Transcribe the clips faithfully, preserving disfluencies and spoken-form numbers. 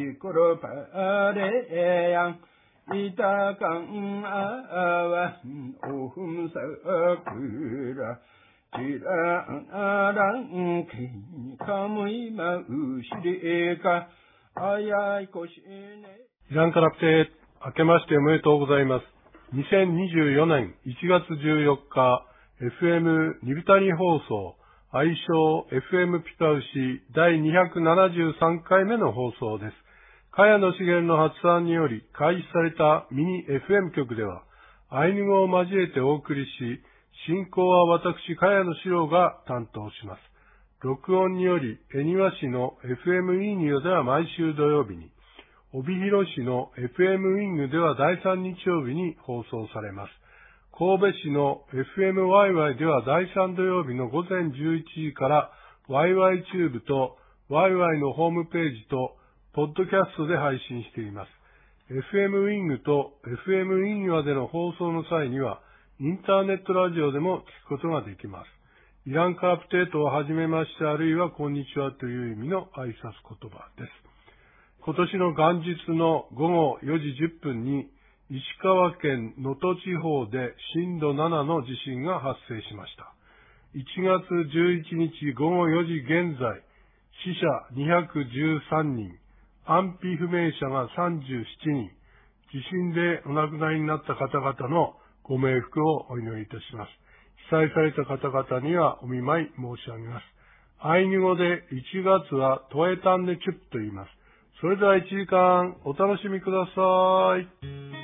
kuro pare yang ita kang awa ohum sakura jira arang ki kamui ma ushiri ka ayai koshine。 イランカラプテ、明けましておめでとうございます。にせんにじゅうよねんいちがつじゅうよっか、エフエム ニビタニ放送、愛称 エフエム ピタウシだいにひゃくななじゅうさんかいめの放送です。茅野茂の発案により開始されたミニ エフエム 局では、アイヌ語を交えてお送りし、進行は私、茅野史郎が担当します。録音により、恵庭市の エフエム ウィーニュでは毎週土曜日に、帯広市の エフエム ウィングではだいさん日曜日に放送されます。神戸市の エフエムワイワイ ではだいさん土曜日のごぜんじゅういちじから ワイワイ チューブと ワイワイ のホームページとポッドキャストで配信しています。エフエム ウィングと エフエム ウィンワでの放送の際にはインターネットラジオでも聞くことができます。イランカープテートをはじめましてあるいはこんにちはという意味の挨拶言葉です。今年の元日のごごよじじゅっぷんに石川県能登地方で震度ななの地震が発生しました。いちがつじゅういちにちごごよじ現在、死者にひゃくじゅうさんにん、安否不明者がさんじゅうななにん、地震でお亡くなりになった方々のご冥福をお祈りいたします。被災された方々にはお見舞い申し上げます。アイヌ語でいちがつはトエタンネチュップと言います。それではいちじかんお楽しみください。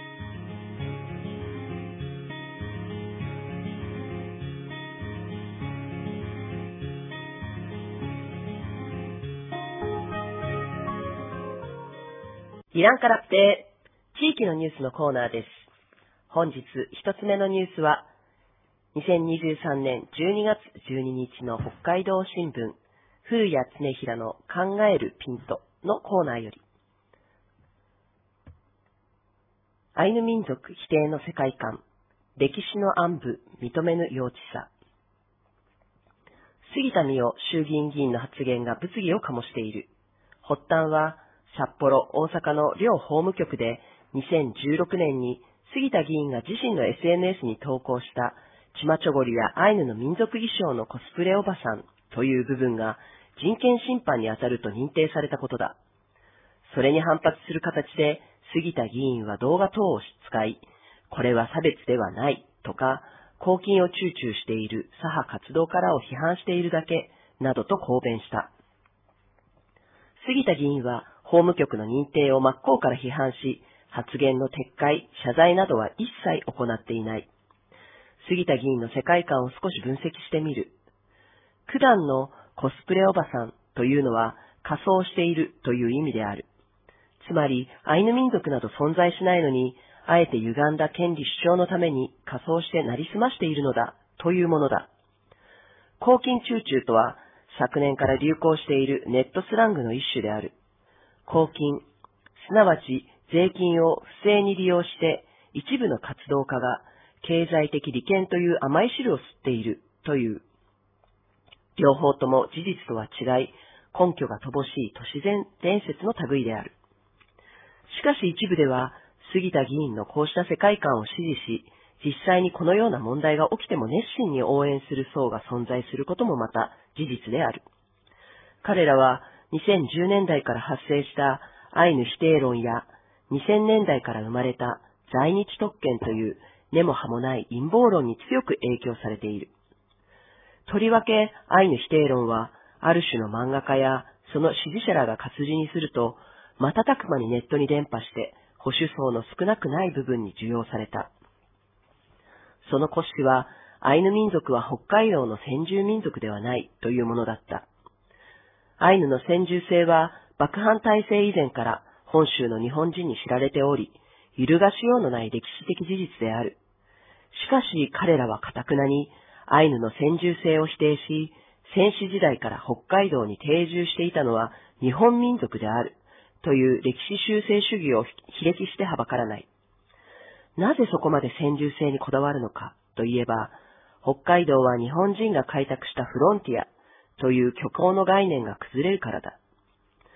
イランカラプテ、地域のニュースのコーナーです。本日一つ目のニュースは、にせんにじゅうさんねんじゅうにがつじゅうににちの北海道新聞、風谷常平の考えるピントのコーナーより、アイヌ民族否定の世界観、歴史の暗部認めぬ幼稚さ。杉田水脈衆議院議員の発言が物議を醸している。発端は、札幌、大阪の両法務局でにせんじゅうろくねんに杉田議員が自身の エスエヌエス に投稿したチマチョゴリやアイヌの民族衣装のコスプレおばさんという部分が人権侵犯に当たると認定されたことだ。それに反発する形で杉田議員は動画等を使い、これは差別ではないとか、公金を躊躇している左派活動家らを批判しているだけなどと抗弁した。杉田議員は法務局の認定を真っ向から批判し、発言の撤回、謝罪などは一切行っていない。杉田議員の世界観を少し分析してみる。普段のコスプレおばさんというのは仮装しているという意味である。つまり、アイヌ民族など存在しないのに、あえて歪んだ権利主張のために仮装してなりすましているのだというものだ。公金躊躇とは、昨年から流行しているネットスラングの一種である。公金、すなわち税金を不正に利用して一部の活動家が経済的利権という甘い汁を吸っているという。両方とも事実とは違い、根拠が乏しい都市伝説の類である。しかし一部では、杉田議員のこうした世界観を支持し、実際にこのような問題が起きても熱心に応援する層が存在することもまた事実である。彼らはにせんじゅうねんだいから発生したアイヌ否定論やにせんねんだいから生まれた在日特権という根も葉もない陰謀論に強く影響されている。とりわけアイヌ否定論はある種の漫画家やその支持者らが活字にすると瞬く間にネットに伝播して保守層の少なくない部分に受容された。その骨子はアイヌ民族は北海道の先住民族ではないというものだった。アイヌの先住性は幕藩体制以前から本州の日本人に知られており、揺るがしようのない歴史的事実である。しかし彼らは堅くなにアイヌの先住性を否定し、先史時代から北海道に定住していたのは日本民族であるという歴史修正主義を卑歴してはばからない。なぜそこまで先住性にこだわるのかといえば、北海道は日本人が開拓したフロンティアという虚構の概念が崩れるからだ。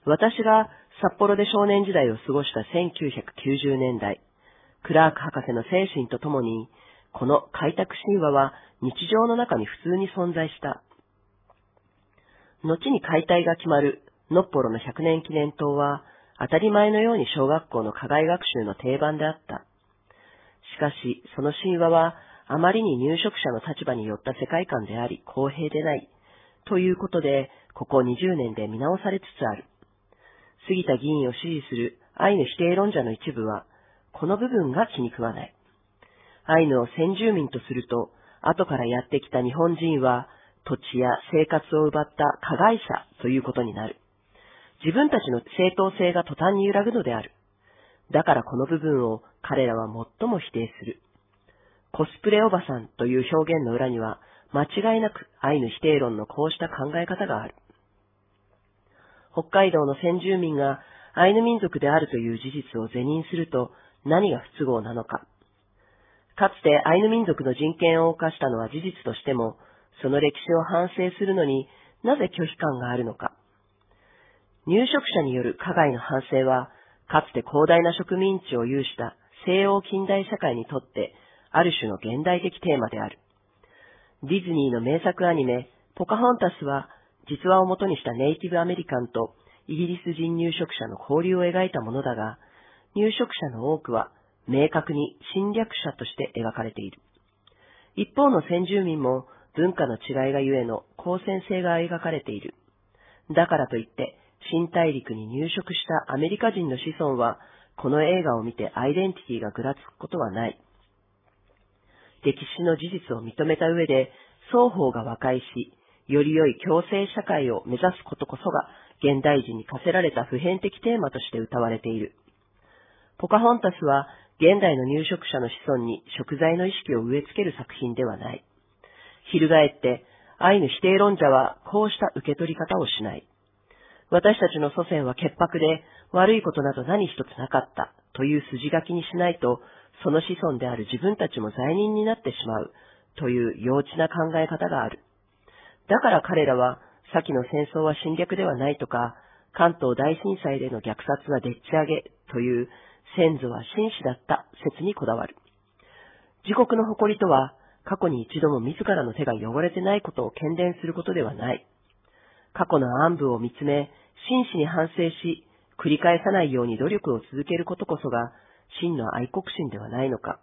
私が札幌で少年時代を過ごしたせんきゅうひゃくきゅうじゅうねんだい、クラーク博士の精神とともに、この開拓神話は日常の中に普通に存在した。後に解体が決まるのっぽろのひゃくねん記念塔は、当たり前のように小学校の課外学習の定番であった。しかし、その神話は、あまりに入植者の立場によった世界観であり、公平でない。ということで、ここにじゅうねんで見直されつつある。杉田議員を支持するアイヌ否定論者の一部は、この部分が気に食わない。アイヌを先住民とすると、後からやってきた日本人は、土地や生活を奪った加害者ということになる。自分たちの正当性が途端に揺らぐのである。だからこの部分を彼らは最も否定する。コスプレおばさんという表現の裏には、間違いなくアイヌ否定論のこうした考え方がある。北海道の先住民がアイヌ民族であるという事実を是認すると何が不都合なのか。かつてアイヌ民族の人権を侵したのは事実としても、その歴史を反省するのになぜ拒否感があるのか。入植者による加害の反省は、かつて広大な植民地を有した西洋近代社会にとってある種の現代的テーマである。ディズニーの名作アニメ、ポカホンタスは、実話をもとにしたネイティブアメリカンとイギリス人入植者の交流を描いたものだが、入植者の多くは明確に侵略者として描かれている。一方の先住民も文化の違いがゆえの公正性が描かれている。だからといって、新大陸に入植したアメリカ人の子孫は、この映画を見てアイデンティティがぐらつくことはない。歴史の事実を認めた上で、双方が和解し、より良い共生社会を目指すことこそが、現代人に課せられた普遍的テーマとして謳われている。ポカホンタスは、現代の入植者の子孫に贖罪の意識を植え付ける作品ではない。翻って、アイヌ否定論者はこうした受け取り方をしない。私たちの祖先は潔白で悪いことなど何一つなかったという筋書きにしないと、その子孫である自分たちも罪人になってしまうという幼稚な考え方がある。だから彼らは、先の戦争は侵略ではないとか、関東大震災での虐殺はでっち上げという先祖は紳士だった説にこだわる。自国の誇りとは、過去に一度も自らの手が汚れてないことを喧伝することではない。過去の暗部を見つめ、真摯に反省し、繰り返さないように努力を続けることこそが、真の愛国心ではないのか。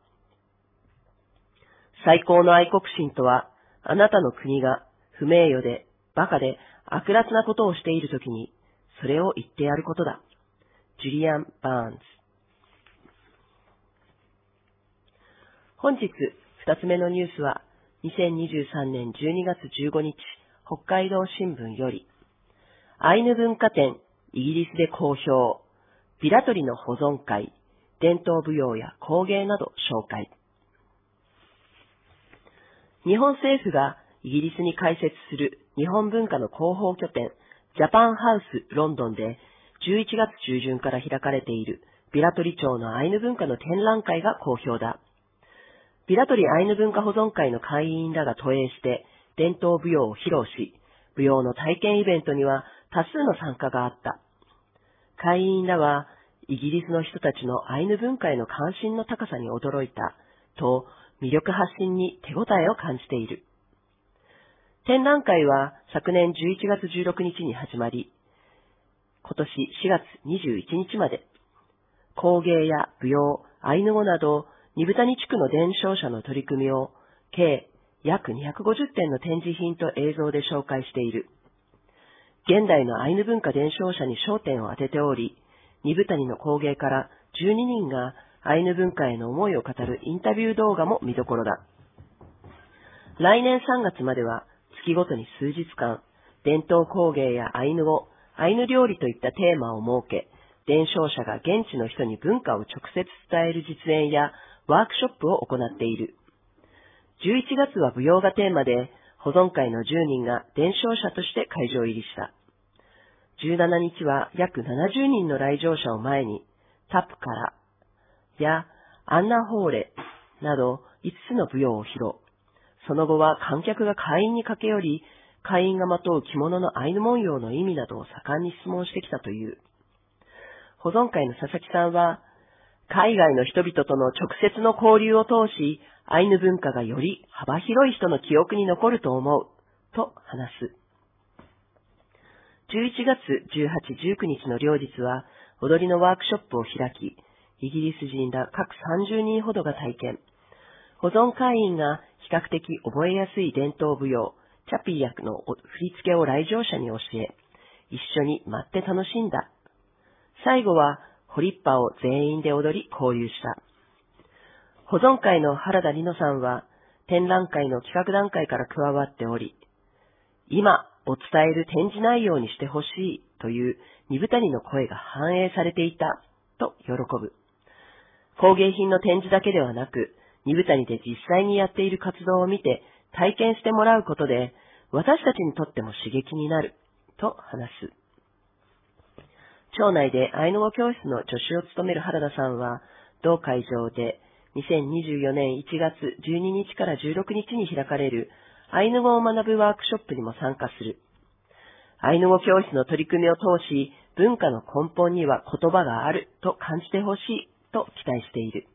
最高の愛国心とは、あなたの国が不名誉で、馬鹿で、悪辣なことをしているときに、それを言ってやることだ。ジュリアン・バーンズ。本日、二つ目のニュースは、にせんにじゅうさんねんじゅうにがつじゅうごにち、北海道新聞より、アイヌ文化展、イギリスで好評、ビラトリの保存会、伝統舞踊や工芸など紹介。日本政府がイギリスに開設する日本文化の広報拠点、ジャパンハウスロンドンでじゅういちがつ中旬から開かれているビラトリ町のアイヌ文化の展覧会が好評だ。ビラトリアイヌ文化保存会の会員らが投影して伝統舞踊を披露し、舞踊の体験イベントには多数の参加があった。会員らはイギリスの人たちのアイヌ文化への関心の高さに驚いたと魅力発信に手応えを感じている。展覧会は昨年じゅういちがつじゅうろくにちに始まり、今年しがつにじゅういちにちまで、工芸や舞踊、アイヌ語など、二豚地区の伝承者の取り組みを、計約にひゃくごじゅってんの展示品と映像で紹介している。現代のアイヌ文化伝承者に焦点を当てており、二豚の工芸からじゅうににんがアイヌ文化への思いを語るインタビュー動画も見どころだ。来年さんがつまでは月ごとに数日間、伝統工芸やアイヌ語、アイヌ料理といったテーマを設け、伝承者が現地の人に文化を直接伝える実演やワークショップを行っている。じゅういちがつは舞踊がテーマで、保存会のじゅうにんが伝承者として会場入りした。じゅうしちにちは約ななじゅうにんの来場者を前に、タプカラやアンナホーレなどいつつの舞踊を披露。その後は観客が会員に駆け寄り、 会員がまとう着物のアイヌ文様の意味などを盛んに質問してきたという。保存会の佐々木さんは、海外の人々との直接の交流を通し、アイヌ文化がより幅広い人の記憶に残ると思う、と話す。じゅういちがつじゅうはち、じゅうくにちの両日は、踊りのワークショップを開き、イギリス人ら各さんじゅうにんほどが体験。保存会員が比較的覚えやすい伝統舞踊、チャピー役の振り付けを来場者に教え、一緒に舞って楽しんだ。最後は、ホリッパを全員で踊り交流した。保存会の原田里乃さんは、展覧会の企画段階から加わっており、今お伝える展示内容にしてほしいという二部谷の声が反映されていたと喜ぶ。工芸品の展示だけではなく、二部谷で実際にやっている活動を見て体験してもらうことで、私たちにとっても刺激になると話す。町内でアイヌ語教室の助手を務める原田さんは、同会場でにせんにじゅうよねんいちがつじゅうににちからじゅうろくにちに開かれるアイヌ語を学ぶワークショップにも参加する。アイヌ語教室の取り組みを通し、文化の根本には言葉があると感じてほしいと期待している。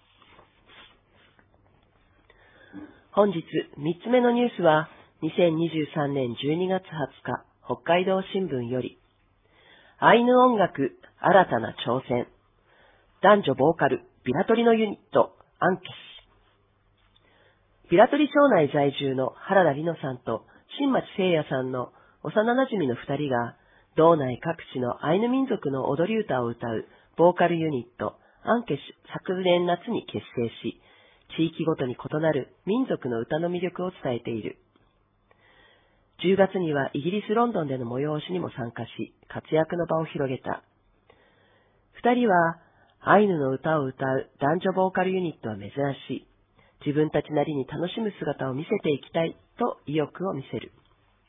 本日みっつめのニュースは、にせんにじゅうさんねんじゅうにがつはつか、北海道新聞より、アイヌ音楽、新たな挑戦。男女ボーカル、ビラトリのユニット、アンケシ。ビラトリ町内在住の原田里乃さんと新町聖也さんの幼馴染の二人が、道内各地のアイヌ民族の踊り歌を歌うボーカルユニット、アンケシ昨年夏に結成し、地域ごとに異なる民族の歌の魅力を伝えている。じゅうがつにはイギリス・ロンドンでの催しにも参加し、活躍の場を広げた。二人は、アイヌの歌を歌う男女ボーカルユニットは珍しい。自分たちなりに楽しむ姿を見せていきたいと意欲を見せる。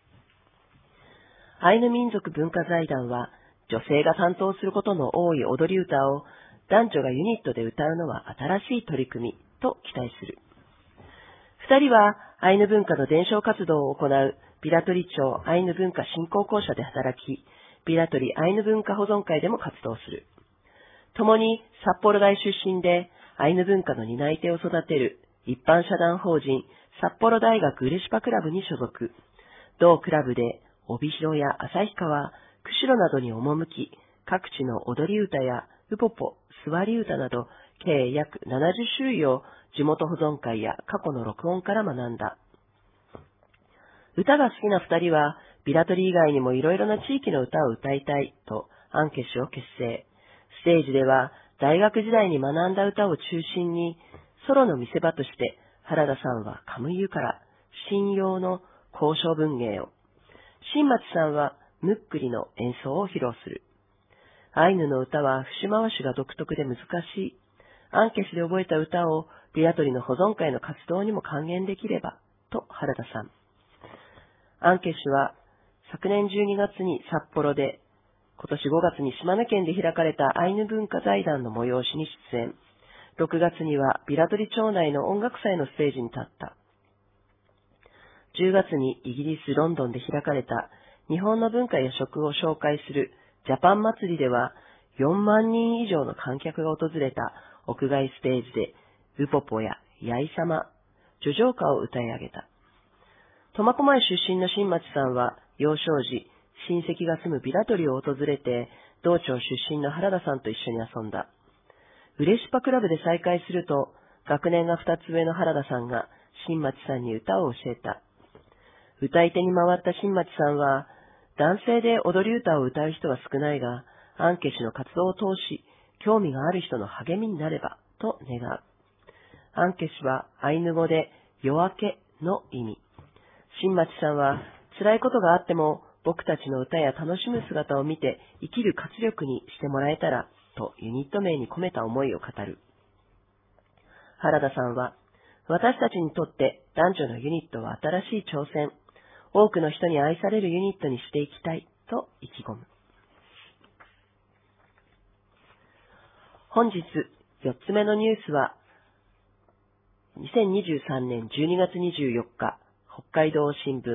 アイヌ民族文化財団は、女性が担当することの多い踊り歌を男女がユニットで歌うのは新しい取り組みと期待する。二人はアイヌ文化の伝承活動を行うビラトリ町アイヌ文化振興公社で働き、ビラトリアイヌ文化保存会でも活動する。共に札幌大出身でアイヌ文化の担い手を育てる一般社団法人札幌大学ウレシパクラブに所属。同クラブで帯広や旭川、釧路などに赴き、各地の踊り歌やウポポ、座り歌など計約ななじゅっしゅるいを地元保存会や過去の録音から学んだ。歌が好きな二人はビラトリ以外にもいろいろな地域の歌を歌いたいとアンケシを結成。ステージでは大学時代に学んだ歌を中心にソロの見せ場として原田さんはカムイユから神謡の交渉文芸を、新町さんはムックリの演奏を披露する。アイヌの歌は節回しが独特で難しい。アンケシで覚えた歌をビラトリの保存会の活動にも還元できればと原田さん。アンケシは昨年じゅうにがつに札幌で、今年ごがつに島根県で開かれたアイヌ文化財団の催しに出演。ろくがつにはビラトリ町内の音楽祭のステージに立った。じゅうがつにイギリス・ロンドンで開かれた日本の文化や食を紹介するジャパン祭りではよんまんにん以上の観客が訪れた屋外ステージでウポポやヤイサマ、叙情歌を歌い上げた。苫小牧出身の新町さんは幼少時、親戚が住むビラトリを訪れて同町出身の原田さんと一緒に遊んだ。ウレシパクラブで再会すると学年がふたつ上の原田さんが新町さんに歌を教えた。歌い手に回った新町さんは、男性で踊り歌を歌う人は少ないが、アンケシの活動を通し、興味がある人の励みになれば、と願う。アンケシはアイヌ語で夜明けの意味。新町さんは、辛いことがあっても、僕たちの歌や楽しむ姿を見て生きる活力にしてもらえたら、とユニット名に込めた思いを語る。原田さんは、私たちにとって男女のユニットは新しい挑戦。多くの人に愛されるユニットにしていきたいと意気込む。本日よっつめのニュースは、にせんにじゅうさんねんじゅうにがつにじゅうよっか、北海道新聞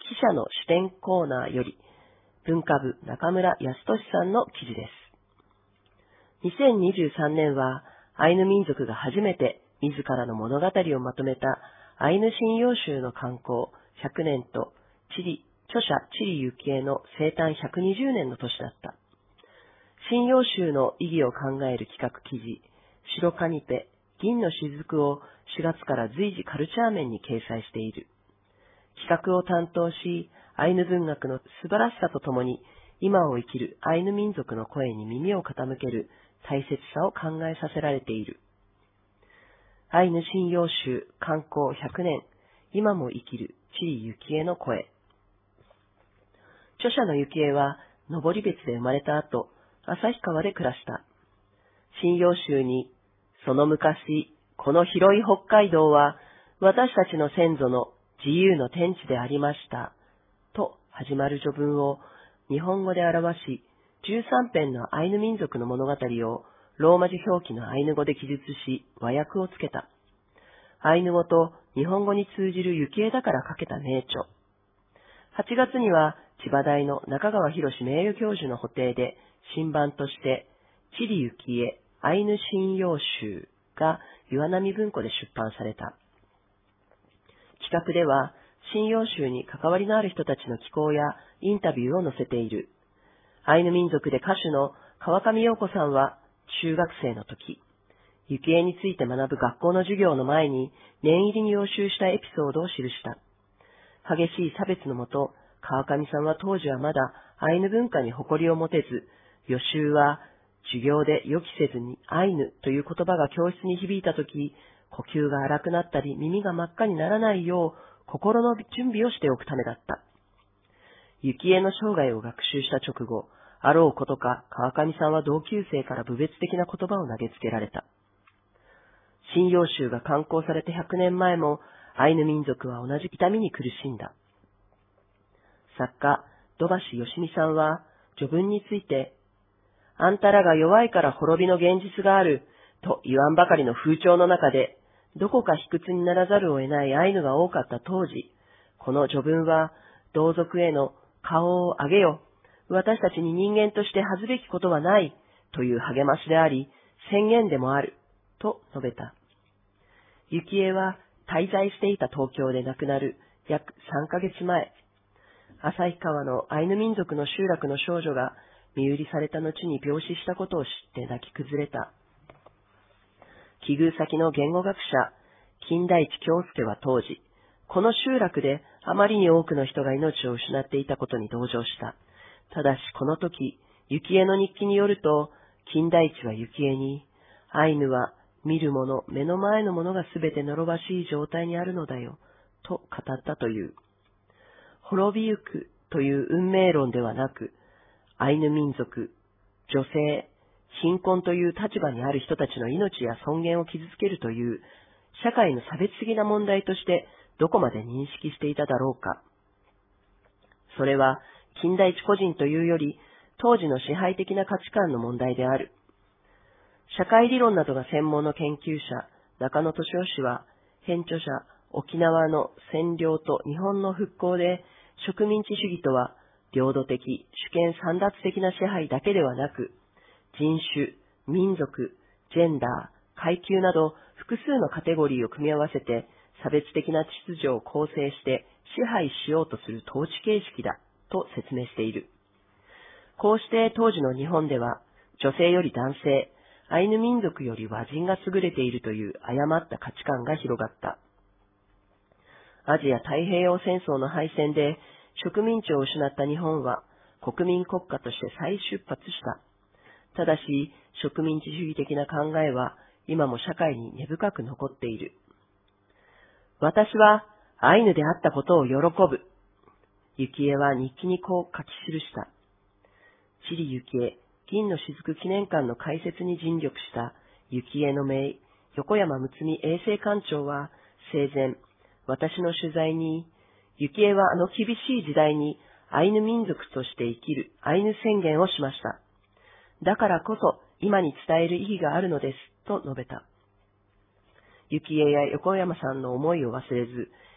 記者の視点コーナーより、文化部中村康俊さんの記事です。にせんにじゅうさんねんは、アイヌ民族が初めて自らの物語をまとめたアイヌ神謡集の刊行ひゃくねんと、チリ、著者チリ幸恵の生誕ひゃくにじゅうねんの年だった。神謡集の意義を考える企画記事、白カニペ、銀の雫をしがつから随時カルチャー面に掲載している。企画を担当し、アイヌ文学の素晴らしさとともに、今を生きるアイヌ民族の声に耳を傾ける大切さを考えさせられている。アイヌ神謡集刊行ひゃくねん、今も生きるチリ幸恵の声。著者の幸恵は、登別で生まれた後、旭川で暮らした。神謡集に、その昔、この広い北海道は、私たちの先祖の自由の天地でありました。と始まる序文を日本語で表し、じゅうさんぺんのアイヌ民族の物語をローマ字表記のアイヌ語で記述し、和訳をつけた。アイヌ語と日本語に通じる幸恵だから書けた名著。はちがつには千葉大の中川博名誉教授の補定で新版として、チリ幸恵アイヌ神謡集が岩波文庫で出版された。企画では、神謡集に関わりのある人たちの寄稿やインタビューを載せている。アイヌ民族で歌手の川上陽子さんは中学生の時、幸恵について学ぶ学校の授業の前に念入りに予習したエピソードを記した。激しい差別のもと、川上さんは当時はまだアイヌ文化に誇りを持てず、予習は授業で予期せずにアイヌという言葉が教室に響いた時、呼吸が荒くなったり耳が真っ赤にならないよう心の準備をしておくためだった。幸恵の生涯を学習した直後、あろうことか川上さんは同級生から侮蔑的な言葉を投げつけられた。神謡集が刊行されてひゃくねんまえもアイヌ民族は同じ痛みに苦しんだ。作家、土橋よしみさんは序文について、あんたらが弱いから滅びの現実があると言わんばかりの風潮の中で、どこか卑屈にならざるを得ないアイヌが多かった当時、この序文は同族への顔を上げよ、私たちに人間として恥ずべきことはないという励ましであり、宣言でもあると述べた。幸恵は滞在していた東京で亡くなる約さんかげつまえ、旭川のアイヌ民族の集落の少女が身売りされた後に病死したことを知って泣き崩れた。寄遇先の言語学者、金田一京介は当時、この集落であまりに多くの人が命を失っていたことに同情した。ただしこの時、幸恵の日記によると、金田一は幸恵に、アイヌは見るもの、目の前のものがすべて呪わしい状態にあるのだよ、と語ったという。滅びゆくという運命論ではなく、アイヌ民族、女性、貧困という立場にある人たちの命や尊厳を傷つけるという社会の差別的な問題としてどこまで認識していただろうか。それは金田一個人というより当時の支配的な価値観の問題である。社会理論などが専門の研究者、中野俊夫氏は編著者、沖縄の占領と日本の復興で植民地主義とは領土的、主権簒奪的な支配だけではなく、人種、民族、ジェンダー、階級など複数のカテゴリーを組み合わせて差別的な秩序を構成して支配しようとする統治形式だと説明している。こうして当時の日本では女性より男性、アイヌ民族より和人が優れているという誤った価値観が広がった。アジア太平洋戦争の敗戦で植民地を失った日本は国民国家として再出発した。ただし、植民地主義的な考えは今も社会に根深く残っている。私はアイヌであったことを喜ぶ。幸恵は日記にこう書き記した。チリ幸恵、銀の雫記念館の開設に尽力した幸恵の姪、横山睦美衛生館長は生前、私の取材に、幸恵はあの厳しい時代にアイヌ民族として生きるアイヌ宣言をしました。だからこそ今に伝える意義があるのですと述べた。幸恵や横山さんの思いを忘れず、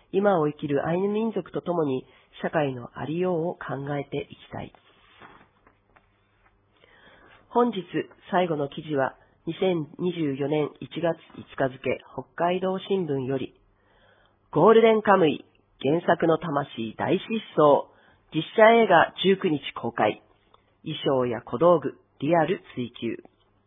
今を生きるアイヌ民族とともに社会のありようを考えていきたい。本日最後の記事はにせんにじゅうよねんいちがついつか付、北海道新聞より、ゴールデンカムイ原作の魂大疾走、実写映画じゅうくにち公開、衣装や小道具リアル追求。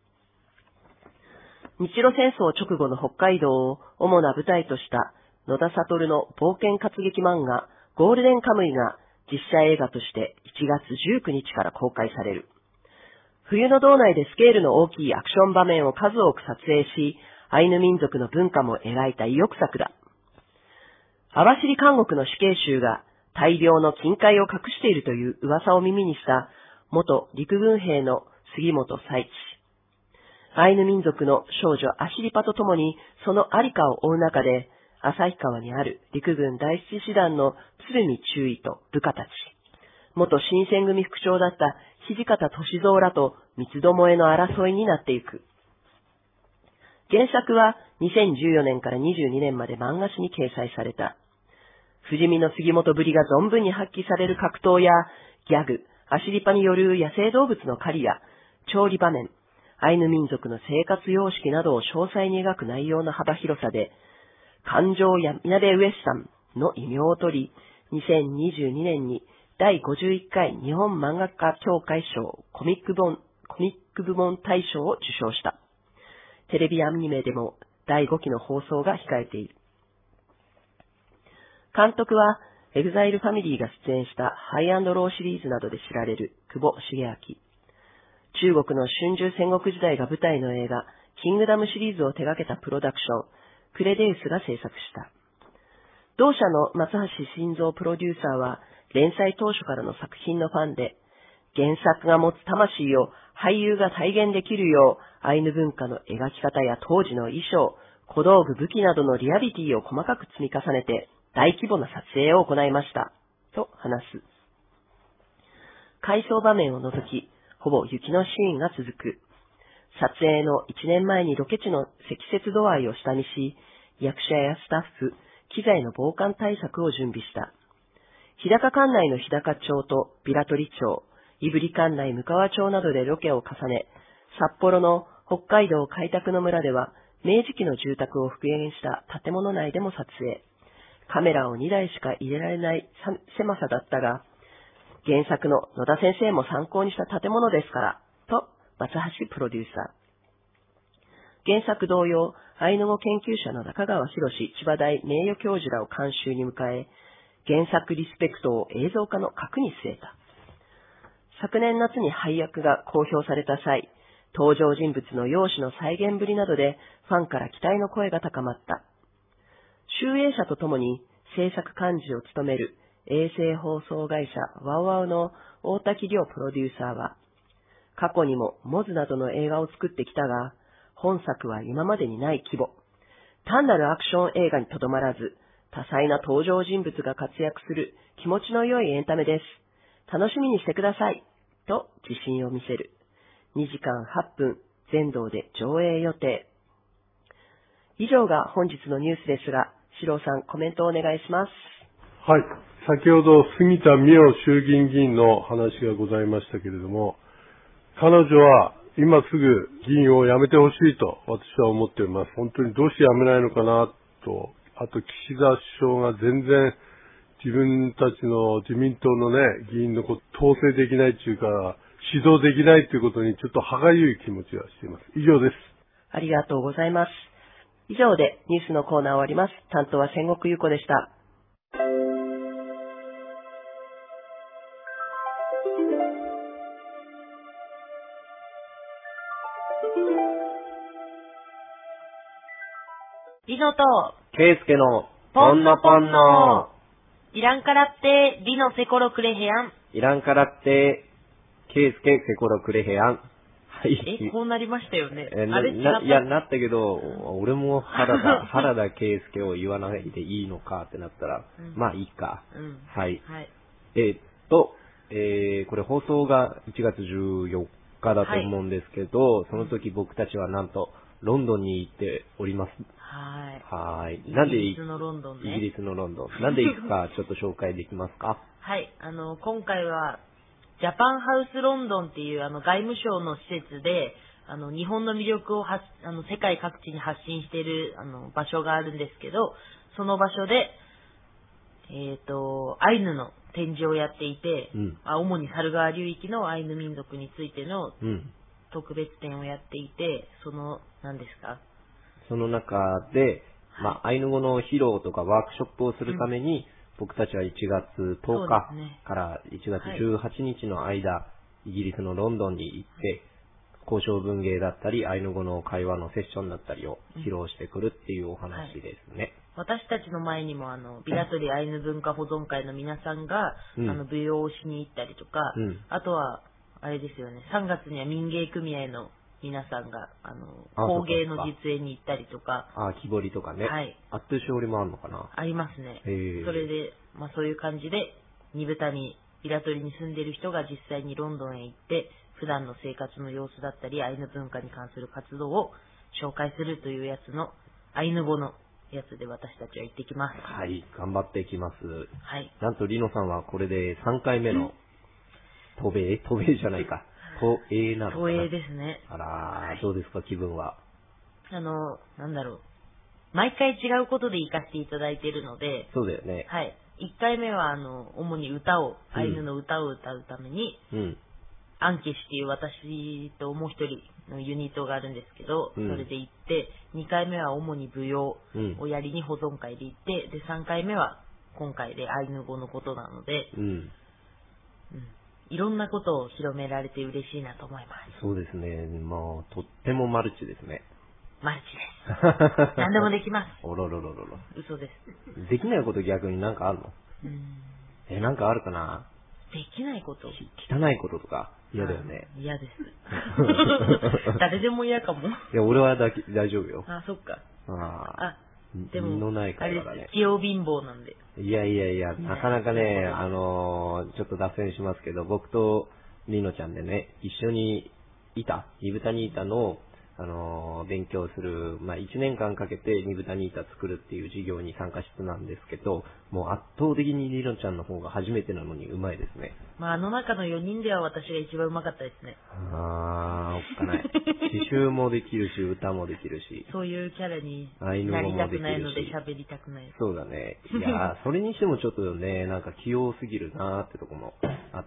日露戦争直後の北海道を主な舞台とした野田悟の冒険活劇漫画ゴールデンカムイが実写映画としていちがつじゅうくにちから公開される。冬の道内でスケールの大きいアクション場面を数多く撮影し、アイヌ民族の文化も描いた意欲作だ。網走監獄の死刑囚が大量の金塊を隠しているという噂を耳にした元陸軍兵の杉本彩地。アイヌ民族の少女アシリパと共にそのありかを追う中で、旭川にある陸軍第一師団の鶴見中尉と部下たち、元新選組副長だった土方歳三らと三つどもえの争いになっていく。原作はにせんじゅうよねんからにじゅうにねんまで漫画誌に掲載された。不死身の杉本ぶりが存分に発揮される格闘やギャグ、アシリパによる野生動物の狩りや調理場面、アイヌ民族の生活様式などを詳細に描く内容の幅広さで、感情やみなべウエスタンの異名を取り、にせんにじゅうにねんにだいごじゅういっかい日本漫画家協会賞コミック本、コミック部門大賞を受賞した。テレビアニメでもだいごきの放送が控えている。監督はエグザイルファミリーが出演したハイアンドローシリーズなどで知られる久保茂明。中国の春秋戦国時代が舞台の映画キングダムシリーズを手掛けたプロダクションクレデウスが制作した。同社の松橋晋三プロデューサーは連載当初からの作品のファンで、原作が持つ魂を俳優が体現できるよう、アイヌ文化の描き方や当時の衣装、小道具、武器などのリアリティを細かく積み重ねて、大規模な撮影を行いました。と話す。回想場面を除き、ほぼ雪のシーンが続く。撮影のいちねんまえにロケ地の積雪度合いを下見し、役者やスタッフ、機材の防寒対策を準備した。日高管内の日高町とビラトリ町、胆振管内向川町などでロケを重ね、札幌の北海道開拓の村では、明治期の住宅を復元した建物内でも撮影。カメラをにだいしか入れられない狭さだったが、原作の野田先生も参考にした建物ですから、と松橋プロデューサー。原作同様、アイヌ語研究者の中川博千葉大名誉教授らを監修に迎え、原作リスペクトを映像化の核に据えた。昨年夏に配役が公表された際、登場人物の容姿の再現ぶりなどでファンから期待の声が高まった。集英社とともに制作幹事を務める衛星放送会社ワウワウの大滝亮プロデューサーは、過去にもモズなどの映画を作ってきたが、本作は今までにない規模。単なるアクション映画にとどまらず、多彩な登場人物が活躍する気持ちの良いエンタメです。楽しみにしてください。と自信を見せる。にじかんはっぷん、全道で上映予定。以上が本日のニュースですが、四郎さんコメントをお願いします。 はい。先ほど杉田水脈衆議院議員の話がございましたけれども、彼女は今すぐ議員を辞めてほしいと私は思っています。本当にどうして辞めないのかなと。あと岸田首相が全然自分たちの自民党のね、議員のこと統制できないというか、指導できないということにちょっと歯がゆい気持ちがしています。以上です。 ありがとうございます。以上でニュースのコーナーを終わります。担当は千石優子でした。 リノとケイスケのポンノポンノいいらんからってリノセコロクレヘヤン。 いらんからってケイスケセコロクレヘヤン。はい。 え、こうなりましたよね。 えあれ違った。 いや、なったけど、俺も原田、原田ケイスケを言わないでいいのかってなったら、うん、まあいいか。 うん、 はい。 はい、 えー、っと、えー、これ放送がいちがつじゅうよっかだと思うんですけど、はい、その時僕たちはなんと、 ロンドンに行っております。 はい。 はい。 イなんでギリスのロンドンね。 イギリスのロンドン。なんで行くかちょっと紹介できますか？ はい。あの、今回は、ジャパンハウスロンドンっていうあの外務省の施設で、あの、日本の魅力をはあの世界各地に発信しているあの場所があるんですけど、その場所で、えっと、アイヌの展示をやっていて、 うん、 あ主に猿川流域のアイヌ民族についてのうん特別展をやっていて、その、何ですか？ その中で、まあ、アイヌ語の披露とかワークショップをするために、うん、僕たちはいちがつとおかからいちがつじゅうはちにちの間、はい、イギリスのロンドンに行って、交渉文芸だったり、アイヌ語の会話のセッションだったりを披露してくるっていうお話ですね。 はい、私たちの前にも、あの、ビラトリアイヌ文化保存会の皆さんが、うん、あの、舞踊をしに行ったりとか、うん、あとは、あれですよね、さんがつには民芸組合の皆さんが、あの、工芸の実演に行ったりとか。 あ、木彫りとかね。はい。あっというしおりもあるのかな？ ありますね。へそれで、まあそういう感じで、ニブタに、ビラトリに住んでる人が実際にロンドンへ行って、普段の生活の様子だったり、アイヌ文化に関する活動を紹介するというやつの、アイヌ語のやつで私たちは行ってきます。 はい、頑張っていきます。 はい。 なんとリノさんはこれでさんかいめの、渡米渡米じゃないか。渡英なのかな？ 渡英ですね。 あらー、どうですか、気分は。 あの、なんだろう。毎回違うことで行かせていただいているので。 そうだよね。 はい。いっかいめは、あの、主に歌を、アイヌの歌を歌うために、うん。アンケシっていう私ともう一人のユニットがあるんですけど、うん、それで行って、にかいめは主に舞踊をやりに保存会で行って、で、さんかいめは今回でアイヌ語のことなので、うん。うん、いろんなことを広められて嬉しいなと思います。 そうですね。まあ、とってもマルチですね。 マルチです。何でもできます。 おろろろろろ。 嘘です。 できないこと逆になんかあるの？うん。え、なんかあるかな？ できないこと？ 汚いこととか嫌だよね。 嫌です。誰でも嫌かも。いや、俺はだ大丈夫よ。 あ、そっか。 ああ。でも、 のないからだね。 器用貧乏なんで。 いやいやいや、なかなかね、あのー、ちょっと脱線しますけど、僕とリノちゃんでね、一緒にいた、ニブタニータの、あのー、勉強する、まあ、いちねんかんかけてニブタニータ作るっていう授業に参加してたんですけど、もう圧倒的にリノちゃんの方が初めてなのにうまいですね。 まあ、あの中のよにんでは私が一番うまかったですね。 あー、おっかない。刺繍もできるし、歌もできるし。 そういうキャラになりたくないので喋りたくない。 そうだね。いやー、それにしてもちょっとね、なんか器用すぎるなーってとこもあって、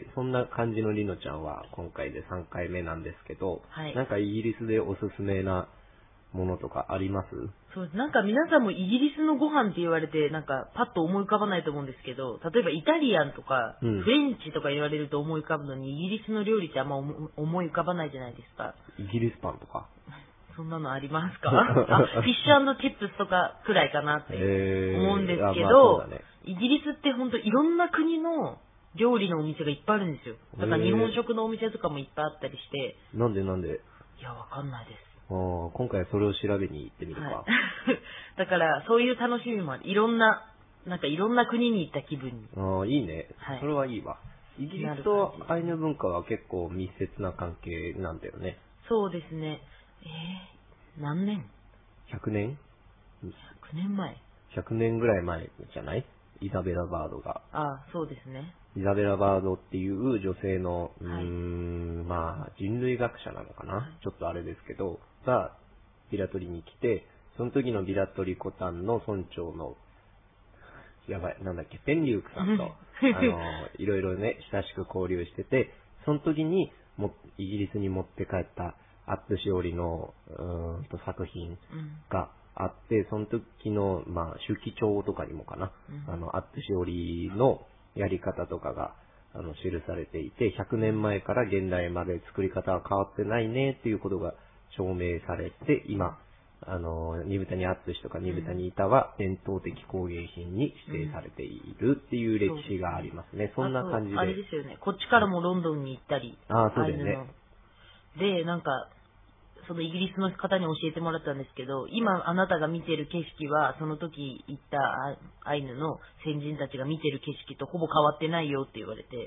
そんな感じのリノちゃんは今回でさんかいめなんですけど、はい、なんかイギリスでおすすめなものとかあります？ そうなんか皆さんもイギリスのご飯って言われてなんかパッと思い浮かばないと思うんですけど、例えばイタリアンとか、うん、フレンチとか言われると思い浮かぶのに、イギリスの料理ってあんま思い浮かばないじゃないですか。 イギリスパンとかそんなのありますか？あ、フィッシュ&チップスとかくらいかなって思うんですけど、えーまあね、イギリスって本当いろんな国の料理のお店がいっぱいあるんですよ。だから日本食のお店とかもいっぱいあったりして。 なんでなんで？ いや、わかんないです。 あ今回はそれを調べに行ってみるか。はい、 だからそういう楽しみもある。いろんな、なんかいろんな国に行った気分に。 ああ、いいね。はい、それはいいわ。イギリスとアイヌ文化は結構密接な関係なんだよね。 そうですね。えー、何年 ? ひゃくねん ?ひゃくねんまえ。 ひゃくねんぐらい前じゃない？イザベラ・バードが。 ああ、そうですね。 イザベラ・バードっていう女性の、うーん、はい、まあ、人類学者なのかな、はい、ちょっとあれですけど、が、ビラトリに来て、その時のビラトリコタンの村長の、やばい、なんだっけ、ペンリュークさんと、あの、いろいろね、親しく交流してて、その時にも、イギリスに持って帰ったアットしおりの、うーんと作品があって、その時の、まあ、手記帳とかにもかな、うん、あの、アットしおりのやり方とかが、あの、記されていて、ひゃくねんまえから現代まで作り方は変わってないねっていうことが証明されて、今、あの、ニブタニアッツシとかニブタニイタは伝統的工芸品に指定されているっていう歴史がありますね。そんな感じで。 あれですよね。こっちからもロンドンに行ったり。 ああ、そうだよね。 で、なんか、そのイギリスの方に教えてもらったんですけど、今あなたが見てる景色は、その時行ったアイヌの先人たちが見てる景色とほぼ変わってないよって言われて。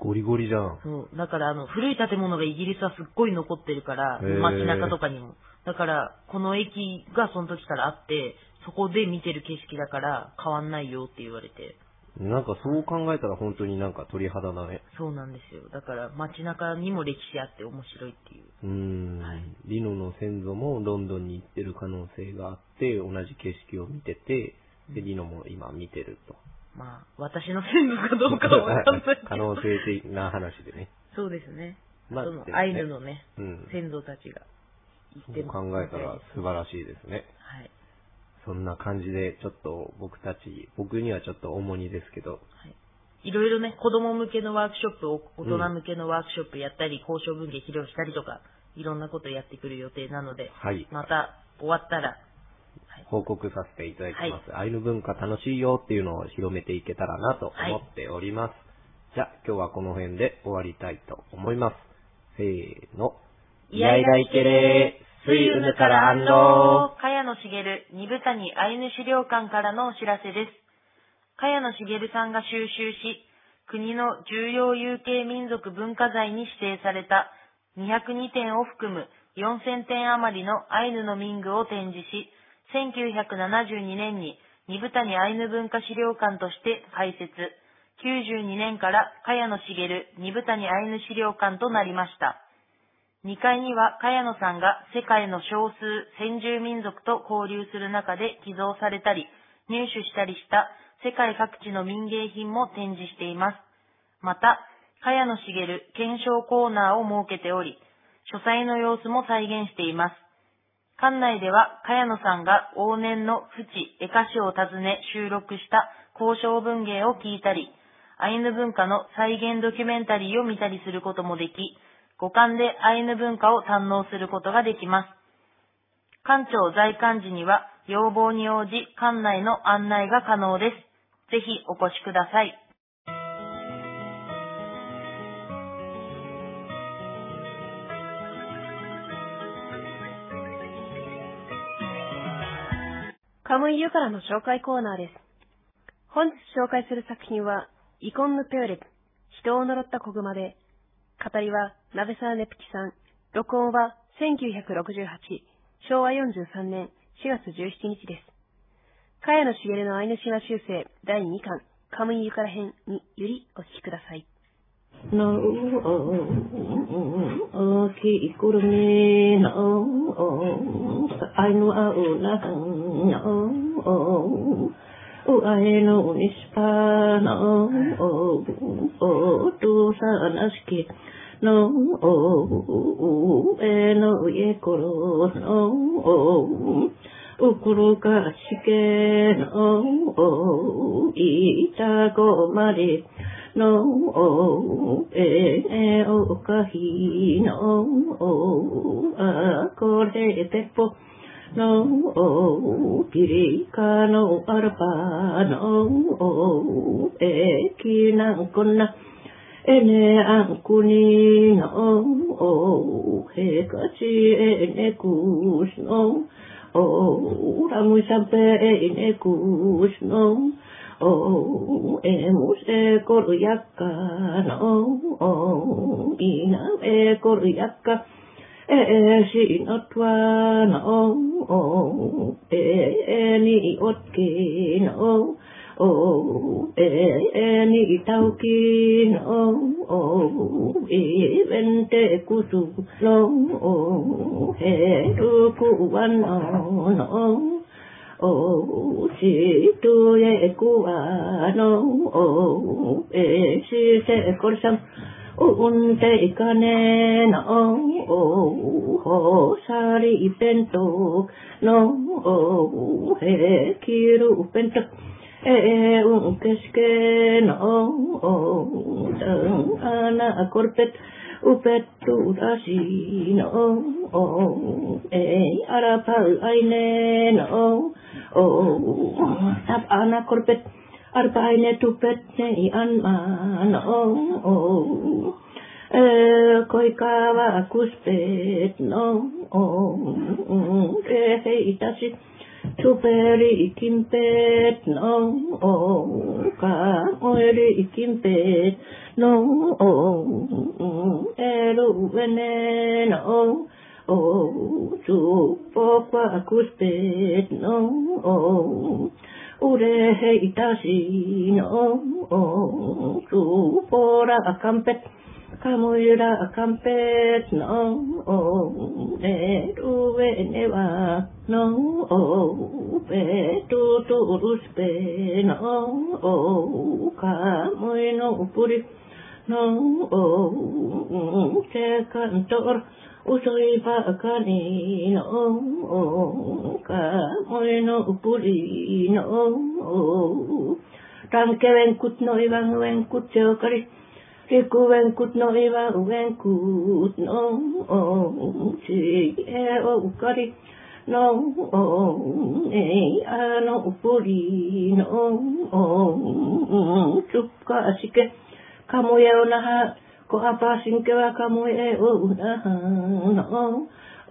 ゴリゴリじゃん。 そう。だからあの、古い建物がイギリスはすっごい残ってるから、街中とかにも。だから、この駅がその時からあって、そこで見てる景色だから変わんないよって言われて。 なんかそう考えたら本当になんか鳥肌だね。 そうなんですよ。だから街中にも歴史あって面白いっていう。 うーん、はい、リノの先祖もロンドンに行ってる可能性があって、同じ景色を見てて、で、リノも今見てると。 まあ、私の先祖かどうかはわかんないけど。 可能性的な話でね。 そうですね。 まあ、 そのアイヌのね、 うん、 先祖たちが言ってる。そう考えたら素晴らしいですね。 はい。 そんな感じで、ちょっと僕たち、僕にはちょっと重荷ですけど、はい、 いろいろね、子供向けのワークショップを、大人向けのワークショップやったり、うん、交渉文芸披露したりとか、いろんなことやってくる予定なので、はい、また終わったら、 はい、報告させていただきます、はい。アイヌ文化楽しいよっていうのを広めていけたらなと思っております。はい、じゃあ今日はこの辺で終わりたいと思います。せーの。 いやいらいけれー。水うぬから反応。茅野茂、二部谷アイヌ資料館からのお知らせです。茅野茂さんが収集し、国の重要有形民族文化財に指定されたにひゃくにてんを含むよんせんてん余りのアイヌの民具を展示し、せんきゅうひゃくななじゅうにねんに二部谷アイヌ文化資料館として開設、きゅうじゅうにねんから茅野茂二部谷アイヌ資料館となりました。にかいには茅野さんが世界の少数先住民族と交流する中で寄贈されたり入手したりした世界各地の民芸品も展示しています。また、茅野茂検証コーナーを設けており、書斎の様子も再現しています。館内では茅野さんが往年の府地江歌詞を訪ね収録した交渉文芸を聞いたり、アイヌ文化の再現ドキュメンタリーを見たりすることもでき、五感でアイヌ文化を堪能することができます。館長在館時には要望に応じ館内の案内が可能です。ぜひお越しください。 カムイユからの紹介コーナーです。本日紹介する作品は、イコンヌペオレプ、人を呪った子熊で、語りは、鍋沢ネプキさん。録音は、せんきゅうひゃくろくじゅうはち、しょうわよんじゅうさんねんしがつじゅうしちにちです。茅野茂のアイヌ神話修正だいにかん、カムイユから編によりお聞きください。 のおきくるみのアイヌアウナのうあえのにしぱのおとさなしきのおえのえころのうくるかしけのいたごまりのえおかひのあこれてぽのピリカのアルパのえきなんこなえねあんくにのへかちえねくしのおらむしゃべえねくしのおえむせこるやっかのいなえこるやっかえしのとわのえにおっきのえにたうきのいべんてくすのへるくわののおしとえくわのえしせこるさんうんていかねのほさりべんとのへきるべんとえうんけしけのたんあなこるぺっうぺっとらしのえあらぱうあいねのたあなこるぺっアルパイネトゥペッネアンマのえこいかわくすぺのえへいたし Superi kimpet no ka moeri kimpet no eru veneno supopa kuspet no ure heitasi no supora kampet kamuira kampet no eru veneva no petu turuspe no kamuino puri no te kantor usoi pakani no kamuino puri no tanke venkut no ivan venkut jokari Riku venkut no iva venkut no si e o kari no e ano puri no chukka asike kamu e o naha ko apa sinke wa kamu e o naha no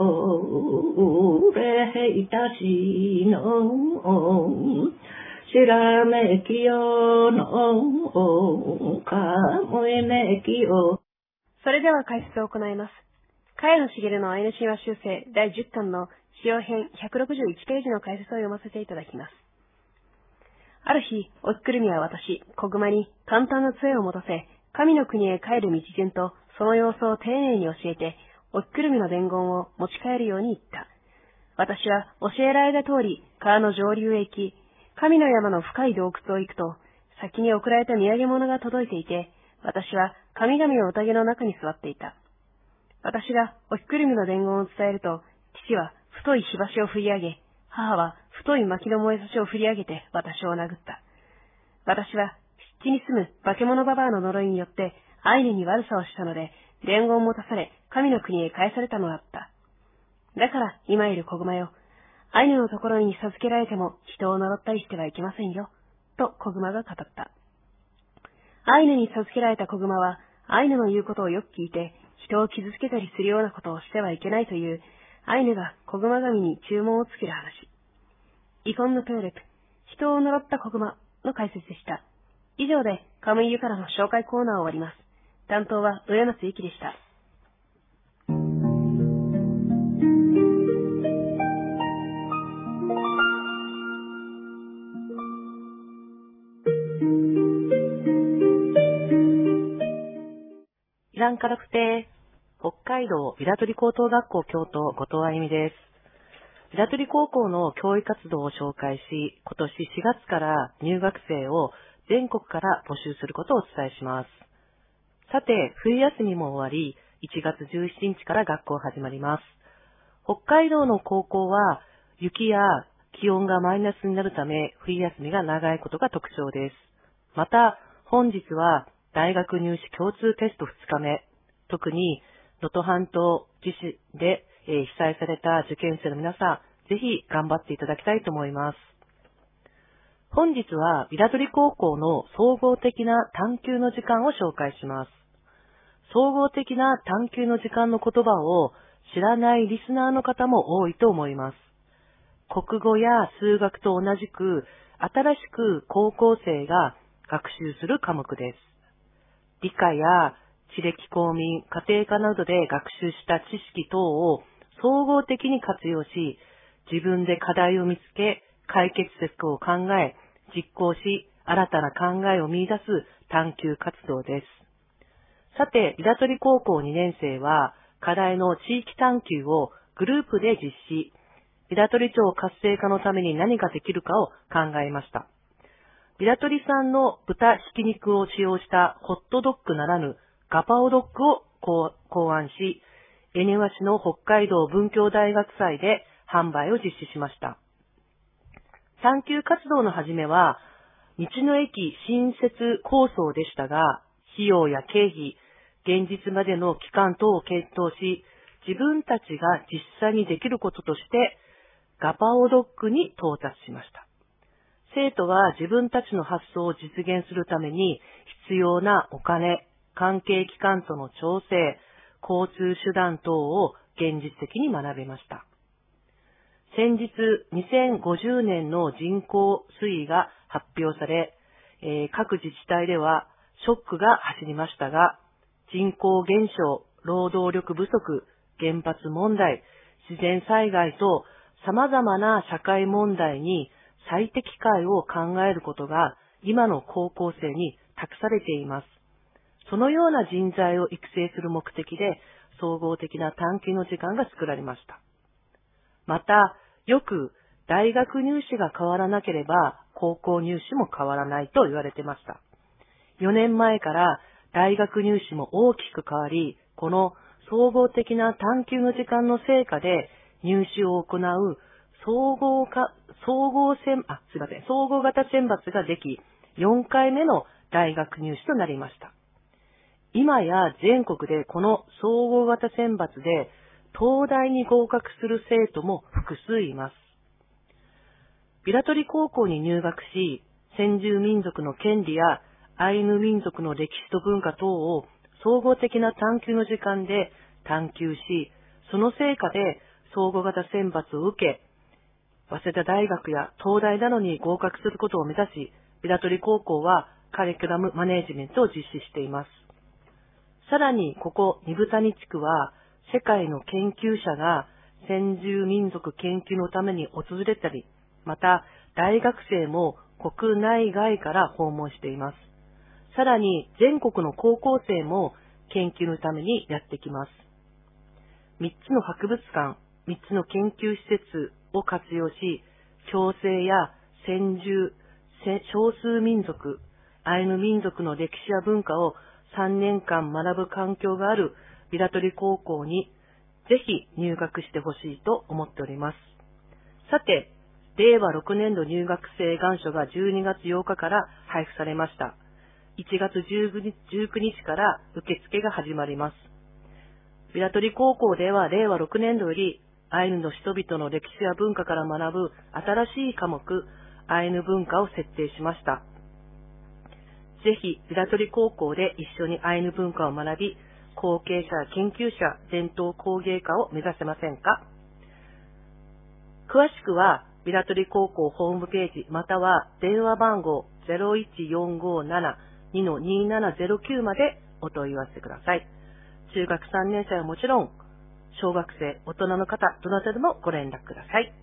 o re he itashi no Shirame kiyo no kamuime kiyo。 それでは解説を行います。茅野茂のアイヌ神話修正だいじゅっかんの使用編ひゃくろくじゅういちページの解説を読ませていただきます。ある日、おっくるみは私、小熊に簡単な杖を持たせ、神の国へ帰る道順とその様子を丁寧に教えて、おっくるみの伝言を持ち帰るように言った。私は教えられた通り、川の上流へ行き、神の山の深い洞窟を行くと、先に送られた土産物が届いていて、私は神々の宴の中に座っていた。私がおひくるみの伝言を伝えると、父は太い火箸を振り上げ、母は太い薪の燃えさしを振り上げて私を殴った。私は湿地に住む化け物ババアの呪いによってアイヌに悪さをしたので、伝言を持たされ神の国へ返されたのだった。だから今いる子熊よ。アイヌのところに授けられても人を呪ったりしてはいけませんよ、と子熊が語った。アイヌに授けられた子熊は、アイヌの言うことをよく聞いて、人を傷つけたりするようなことをしてはいけないという、アイヌが子熊神に注文をつける話。イコンヌペーレプ、人を呪った子熊の解説でした。以上で、カムイユからの紹介コーナーを終わります。担当は上松ゆきでした。 イランカラプテー、北海道ビラトリ高等学校教頭後藤あゆみです。ビラトリ高校の教育活動を紹介し、今年しがつから入学生を全国から募集することをお伝えします。さて、冬休みも終わり、いちがつじゅうしちにちから学校始まります。北海道の高校は雪や気温がマイナスになるため、冬休みが長いことが特徴です。また、本日は大学入試共通テストふつかめ、特に能登半島地震で、えー、被災された受験生の皆さん、ぜひ頑張っていただきたいと思います。本日はビラトリ高校の総合的な探究の時間を紹介します。総合的な探究の時間の言葉を知らないリスナーの方も多いと思います。国語や数学と同じく、新しく高校生が学習する科目です。理科や地歴公民、家庭科などで学習した知識等を総合的に活用し、自分で課題を見つけ、解決策を考え、実行し、新たな考えを見出す探究活動です。さて、ビラトリ高校にねん生は、課題の地域探究をグループで実施、ビラトリ町活性化のために何ができるかを考えました。ビラトリ産の豚ひき肉を使用したホットドッグならぬガパオドッグを考案し、恵庭市の北海道文教大学祭で販売を実施しました。探究活動の始めは、道の駅新設構想でしたが、費用や経費、現実までの期間等を検討し、自分たちが実際にできることとして、ガパオドッグに到達しました。生徒は自分たちの発想を実現するために必要なお金、関係機関との調整、交通手段等を現実的に学びました。 先日にせんごじゅうねんの人口推移が発表され、えー、各自治体ではショックが走りましたが、人口減少、労働力不足、原発問題、自然災害と様々な社会問題に最適解を考えることが今の高校生に託されています。そのような人材を育成する目的で総合的な探究の時間が作られました。また、よく大学入試が変わらなければ高校入試も変わらないと言われてました。よねんまえから大学入試も大きく変わり、この総合的な探究の時間の成果で入試を行う総合か、総合選、あ、すいません、総合型選抜ができ、よんかいめの大学入試となりました。今や全国でこの総合型選抜で東大に合格する生徒も複数います。平取高校に入学し、先住民族の権利やアイヌ民族の歴史と文化等を総合的な探究の時間で探究し、その成果で総合型選抜を受け、早稲田大学や東大などに合格することを目指し、平取高校はカリキュラムマネジメントを実施しています。さらに、ここ二部谷地区は、世界の研究者が先住民族研究のために訪れたり、また大学生も国内外から訪問しています。さらに、全国の高校生も研究のためにやってきます。三つの博物館、三つの研究施設を活用し、共生や先住、少数民族、アイヌ民族の歴史や文化をさんねんかん学ぶ環境がある平取高校にぜひ入学してほしいと思っております。さて、れいわろくねんど入学生願書がじゅうにがつようかから配布されました。いちがつじゅうくにちから受付が始まります。平取高校ではれいわろくねんどよりアイヌの人々の歴史や文化から学ぶ新しい科目、アイヌ文化を設定しました。ぜひ、平取高校で一緒にアイヌ文化を学び、後継者、研究者、伝統工芸家を目指せませんか？詳しくは、平取高校ホームページ、または電話番号 ゼロいちよんごななにのにななゼロきゅう までお問い合わせください。中学さんねん生はもちろん、小学生、大人の方、どなたでもご連絡ください。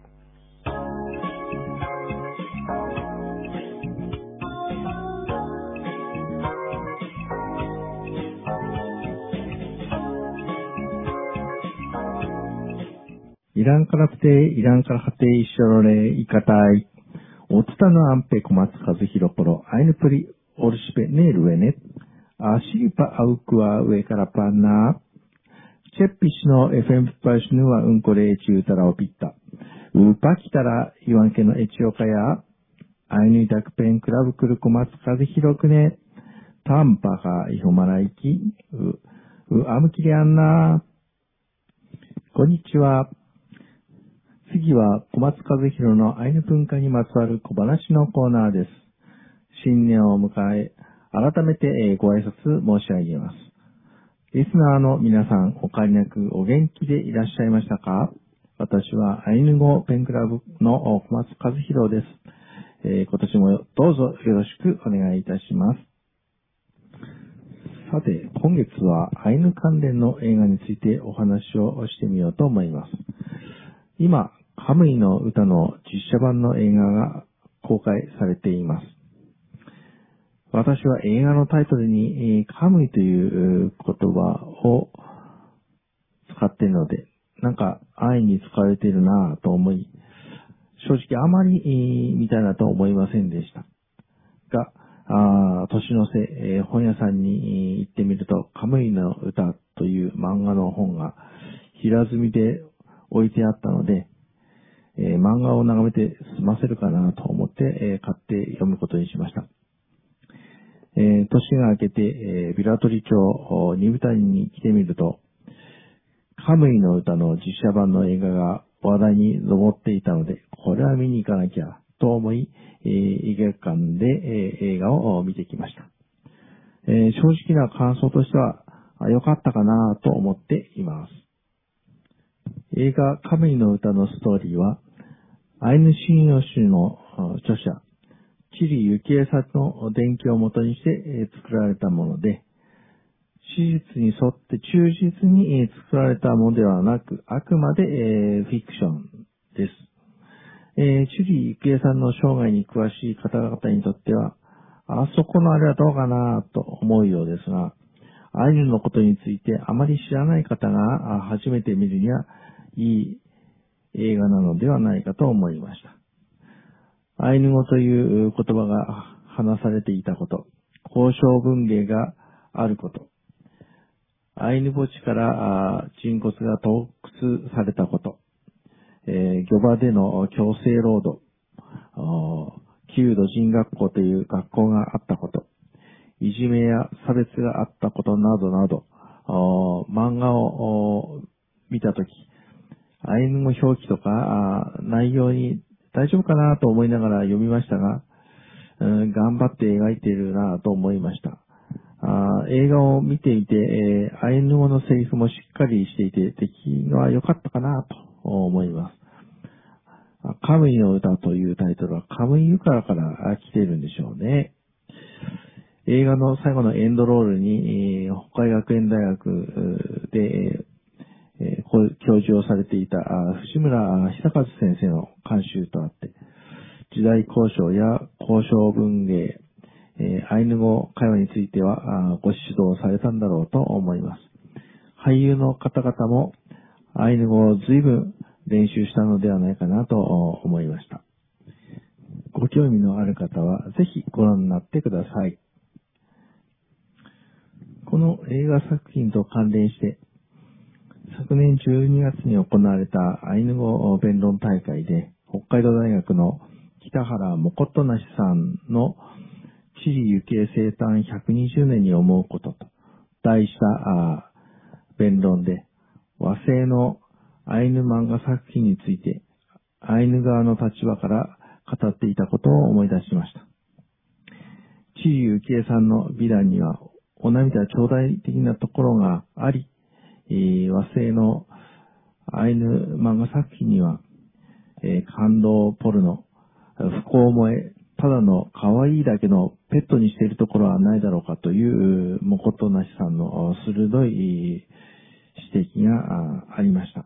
イランからプテイランからハテイショロレイカタイおつたのアンペ小松和弘コロアイヌプリオルシペネルウェネアシリパアウクワ上からパンナチェッピシの エフエム パシヌはうんこレイチュータラオピッタウパキタライワンケのエチオカヤアイヌイダクペンクラブクル小松和弘クネタンパカイホマライキウウアムキリアンナこんにちは。次は小松和弘のアイヌ文化にまつわる小話のコーナーです。新年を迎え、改めてご挨拶申し上げます。リスナーの皆さん、お変わりなくお元気でいらっしゃいましたか？私はアイヌ語ペンクラブの小松和弘です。えー、今年もどうぞよろしくお願いいたします。さて、今月はアイヌ関連の映画についてお話をしてみようと思います。今、カムイの歌の実写版の映画が公開されています。私は映画のタイトルにカムイという言葉を使っているので、なんか安易に使われているなぁと思い、正直あまりみたいなと思いませんでした。が、あ年の瀬、えー、本屋さんに行ってみると、カムイの歌という漫画の本が平積みで置いてあったので、えー、漫画を眺めて済ませるかなと思って、えー、買って読むことにしました。えー、年が明けて、えー、平取町二部谷に来てみると、カムイの歌の実写版の映画が話題に上っていたので、これは見に行かなきゃと思い、えー、映画館で、えー、映画を見てきました。えー、正直な感想としては、良かったかなと思っています。映画カムイの歌のストーリーは、 アイヌ神謡集の著者、チリ・幸恵さんの伝記をもとにして作られたもので、史実に沿って忠実に作られたものではなく、あくまでフィクションです。えー、チリ・幸恵さんの生涯に詳しい方々にとっては、あそこのあれはどうかなと思うようですが、アイヌのことについてあまり知らない方が初めて見るにはいい映画なのではないかと思いました。アイヌ語という言葉が話されていたこと、交渉文芸があること、アイヌ墓地から人骨が盗掘されたこと、えー、漁場での強制労働、旧土人学校という学校があったこと、いじめや差別があったことなどなど、漫画を見たとき、アイヌ語表記とか内容に大丈夫かなと思いながら読みましたが、うん、頑張って描いているなと思いました。あ映画を見ていて、えー、アイヌ語のセリフもしっかりしていて、出来は良かったかなと思います。カムイの歌というタイトルはカムイユカラから来ているんでしょうね。映画の最後のエンドロールに、えー、北海学園大学で、えー、教授をされていた藤村久和先生の監修とあって、時代交渉や交渉文芸、えー、アイヌ語会話についてはご指導されたんだろうと思います。俳優の方々もアイヌ語を随分練習したのではないかなと思いました。ご興味のある方はぜひご覧になってください。この映画作品と関連して、昨年じゅうにがつに行われたアイヌ語弁論大会で、北海道大学の北原もことなしさんのチリ幸恵生誕ひゃくにじゅうねんに思うことと題した弁論で、和製のアイヌ漫画作品について、アイヌ側の立場から語っていたことを思い出しました。チリ幸恵さんの美談には、お涙頂戴的なところがあり、えー、和製のアイヌ漫画作品には、えー、感動ポルノ、不幸萌え、ただの可愛いだけのペットにしているところはないだろうかというもことなしさんの鋭い指摘がありました。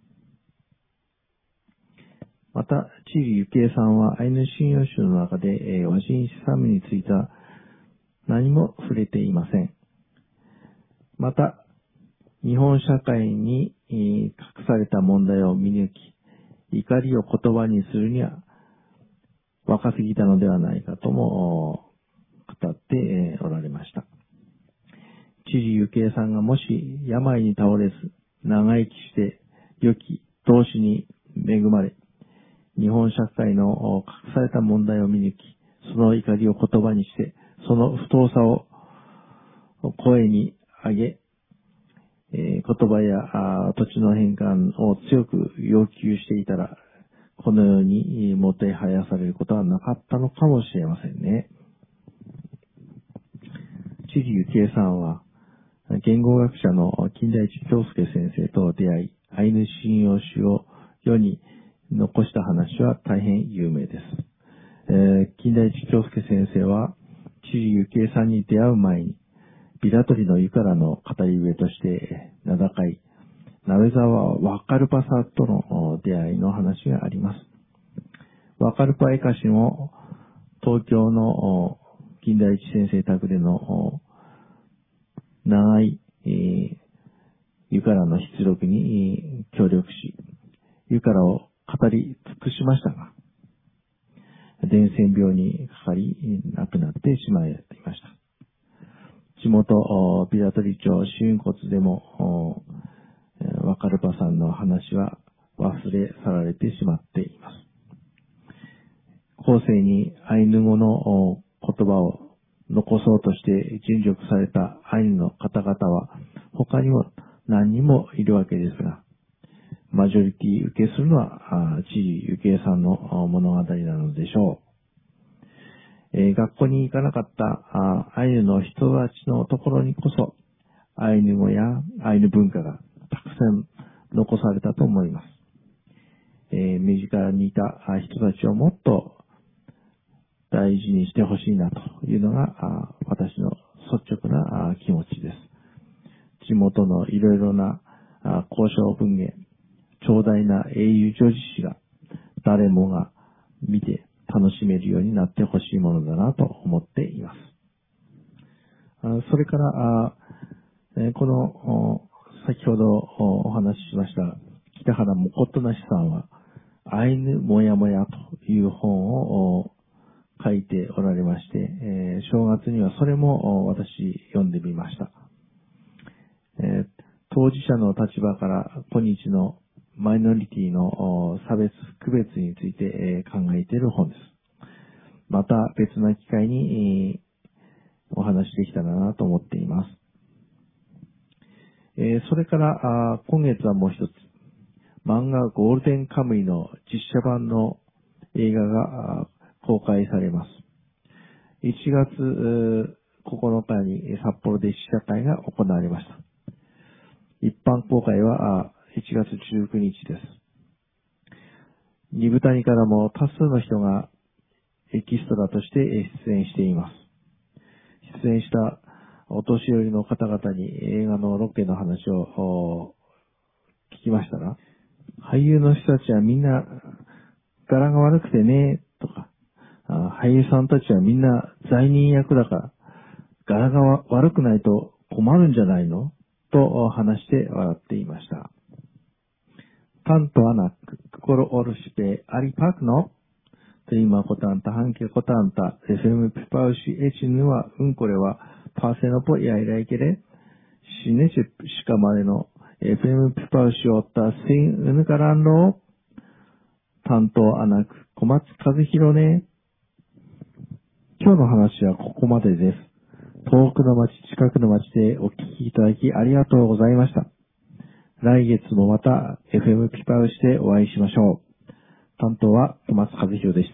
また、チリ・ユケイさんはアイヌ神謡集の中で、えー、和人資産については何も触れていません。また、日本社会に、えー、隠された問題を見抜き、怒りを言葉にするには若すぎたのではないかとも語っておられました。知事ゆけいさんがもし病に倒れず長生きして良き同志に恵まれ、日本社会の隠された問題を見抜き、その怒りを言葉にして、その不当さを声に上げ、えー、言葉や土地の返還を強く要求していたら、このようにもてはやされることはなかったのかもしれませんね。知事ゆけいさんは、言語学者の金田一京介先生と出会い、アイヌ神謡集を世に残した話は大変有名です。えー、金田一京介先生は、知事ゆけいさんに出会う前に、ビラトリの湯からの語り部として名高い、鍋沢ワカルパさんとの出会いの話があります。ワカルパエカシも、東京の金田一先生宅での長い、えー、湯からの出力に協力し、湯からを語り尽くしましたが、伝染病にかかり亡くなってしまいました。地元ビラトリ町紫雲骨でもワカルパさんの話は忘れ去られてしまっています。後世にアイヌ語の言葉を残そうとして尽力されたアイヌの方々は他にも何人もいるわけですが、マジョリティ受けするのは知事ゆけいさんの物語なのでしょう。えー、学校に行かなかったアイヌの人たちのところにこそアイヌ語やアイヌ文化がたくさん残されたと思います。えー、身身近にいた人たちをもっと大事にしてほしいなというのが私の率直な気持ちです。地元のいろいろな交渉文芸、長大な英雄女子誌が誰もが見て楽しめるようになってほしいものだなと思っています。それから、この先ほどお話ししました北原もことなしさんはアイヌもやもやという本を書いておられまして、正月にはそれも私読んでみました。当事者の立場から今日のマイノリティの差別区別について考えている本です。また別な機会にお話しできたらなと思っています。それから今月はもう一つ、漫画ゴールデンカムイの実写版の映画が公開されます。いちがつここのかに札幌で試写会が行われました。一般公開はいちがつじゅうくにちです。二部谷からも多数の人がエキストラとして出演しています。出演したお年寄りの方々に映画のロケの話を聞きましたら、俳優の人たちはみんな柄が悪くてね、とか、俳優さんたちはみんな罪人役だから柄が悪くないと困るんじゃないのと話して笑っていました。Tanto anak kuro-oruspe aripak no? Terima kotanta hanke kotanta 에프 엠 pipaushi echinua unkorewa pasenopo iairaikere shineche shikamare noエフエムpipaushi otta sin unukaran no? Tanto anak komatsu kazuhiroね。今日の話はここまでです。遠くの町、近くの町でお聞きいただきありがとうございました。来月もまた エフエム ピパウシでお会いしましょう。担当は小松和弘でした。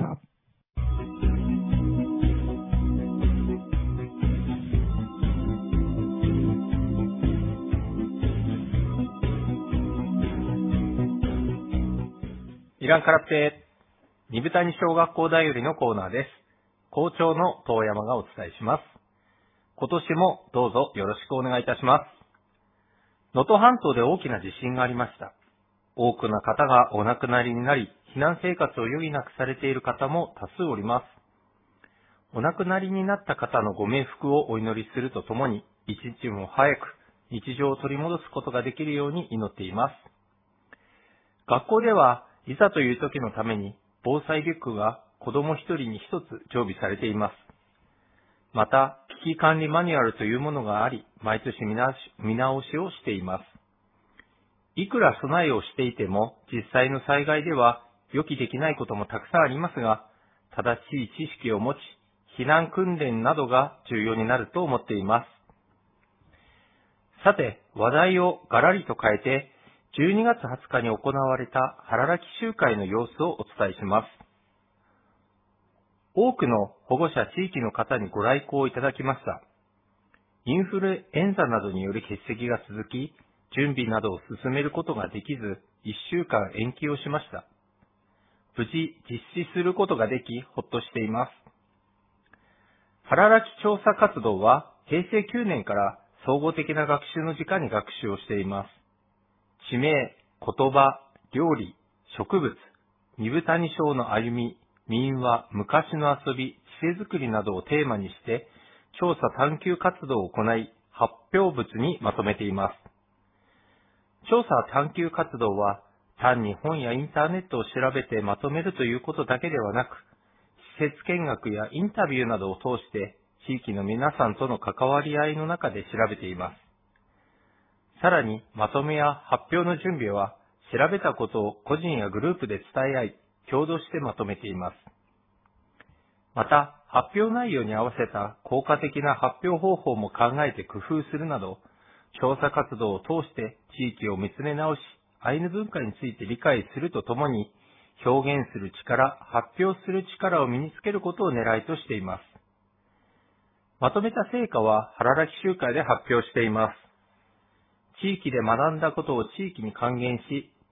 イランカラプテ二部谷小学校だよりのコーナーです。校長の遠山がお伝えします。今年もどうぞよろしくお願いいたします。能登半島で大きな地震がありました。多くの方がお亡くなりになり、避難生活を余儀なくされている方も多数おります。お亡くなりになった方のご冥福をお祈りするとともに、一日も早く日常を取り戻すことができるように祈っています。学校ではいざという時のために防災リュックが子供一人に一つ常備されています。また、危機管理マニュアルというものがあり、毎年見直し、見直しをしています。いくら備えをしていても、実際の災害では予期できないこともたくさんありますが、正しい知識を持ち、避難訓練などが重要になると思っています。さて、話題をガラリと変えて、じゅうにがつはつかに行われた腹らき集会の様子をお伝えします。多くの保護者地域の方にご来校いただきました。インフルエンザなどによる欠席が続き、準備などを進めることができず、いっしゅうかん延期をしました。無事実施することができ、ほっとしています。腹らき調査活動は、へいせいきゅうねんから総合的な学習の時間に学習をしています。地名、言葉、料理、植物、二部谷小の歩み、民話、昔の遊び、知恵作りなどをテーマにして、調査探求活動を行い、発表物にまとめています。調査探求活動は、単に本やインターネットを調べてまとめるということだけではなく、施設見学やインタビューなどを通して、地域の皆さんとの関わり合いの中で調べています。さらに、まとめや発表の準備は、調べたことを個人やグループで伝え合い、共同してまとめています。また、発表内容に合わせた効果的な発表方法も考えて工夫するなど、調査活動を通して地域を見つめ直し、アイヌ文化について理解するとともに、表現する力、発表する力を身につけることを狙いとしています。まとめた成果は腹らき集会で発表しています。地域で学んだことを地域に還元し、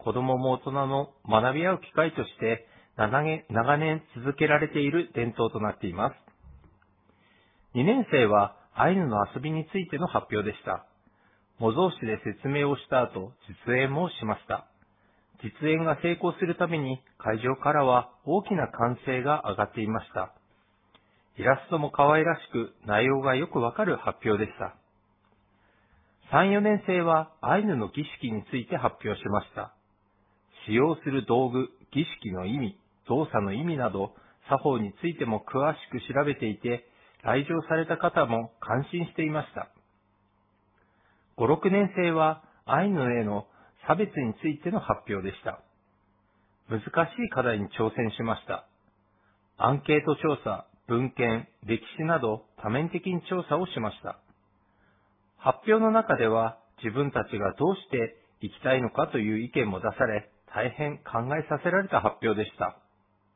子供も大人の学び合う機会として長年、長年続けられている伝統となっています。にねん生はアイヌの遊びについての発表でした。模造紙で説明をした後、実演もしました。実演が成功するために会場からは大きな歓声が上がっていました。イラストも可愛らしく内容がよくわかる発表でした。さん、よねん生はアイヌの儀式について発表しました。使用する道具、儀式の意味、動作の意味など作法についても詳しく調べていて、来場された方も感心していました。ご、ろくねん生はアイヌへの差別についての発表でした。難しい課題に挑戦しました。アンケート調査、文献、歴史など多面的に調査をしました。発表の中では自分たちがどうしていきたいのかという意見も出され、大変考えさせられた発表でした。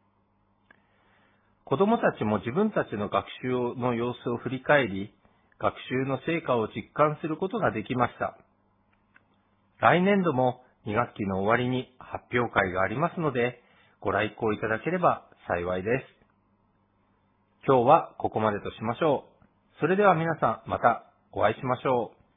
子どもたちも自分たちの学習の様子を振り返り、学習の成果を実感することができました。来年度もに学期の終わりに発表会がありますので、ご来校いただければ幸いです。今日はここまでとしましょう。それでは皆さんまたお会いしましょう。